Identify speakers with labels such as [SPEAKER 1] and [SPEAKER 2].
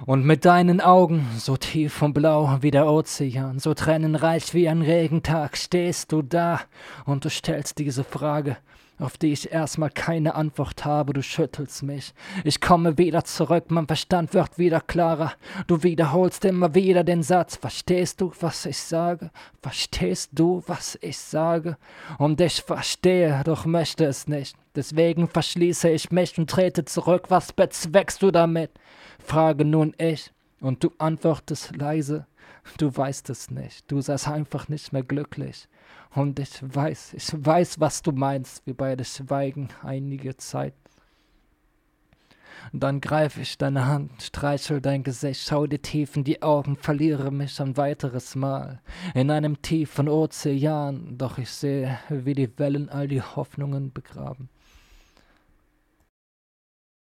[SPEAKER 1] Und mit deinen Augen, so tief und blau wie der Ozean, so tränenreich wie ein Regentag, stehst du da und du stellst diese Frage, auf die ich erstmal keine Antwort habe, du schüttelst mich. Ich komme wieder zurück, mein Verstand wird wieder klarer. Du wiederholst immer wieder den Satz, verstehst du, was ich sage? Verstehst du, was ich sage? Und ich verstehe, doch möchte es nicht. Deswegen verschließe ich mich und trete zurück, was bezweckst du damit? Frage nun ich, und du antwortest leise, du weißt es nicht, du seist einfach nicht mehr glücklich. Und ich weiß, was du meinst, wir beide schweigen einige Zeit. Und dann greife ich deine Hand, streichel dein Gesicht, schau dir tief in die Augen, verliere mich ein weiteres Mal in einem tiefen Ozean, doch ich sehe, wie die Wellen all die Hoffnungen begraben.